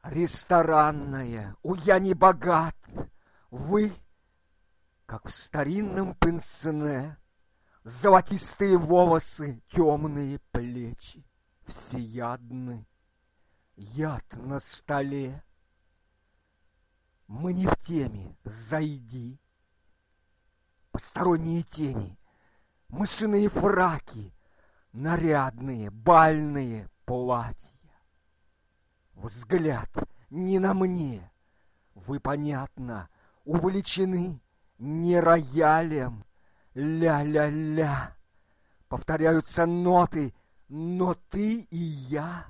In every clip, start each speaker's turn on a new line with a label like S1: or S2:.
S1: Ресторанная, я не богат. Вы, как в старинном пенсне, золотистые волосы, темные плечи, всеядны, яд на столе. Мы не в теме, зайди. Посторонние тени, мышиные фраки, нарядные бальные платья. Взгляд не на мне, вы, понятно, увлечены не роялем. Ля-ля-ля, повторяются ноты, но ты и я.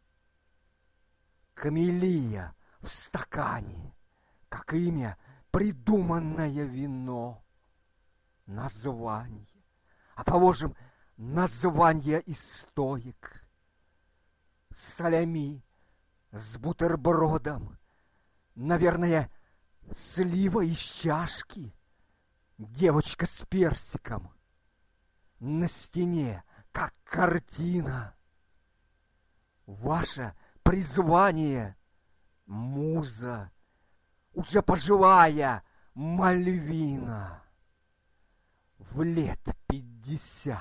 S1: Камелия в стакане, как имя, придуманное вино. Название, а положим, название из стоек. Салями с бутербродом, наверное, слива из чашки, девочка с персиком. На стене, как картина. Ваше призвание — муза, уже пожилая Мальвина. В лет 50.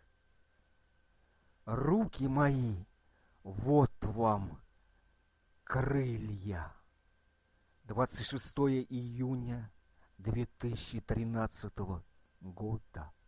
S1: Руки мои, вот вам крылья. 26 июня 2013 года.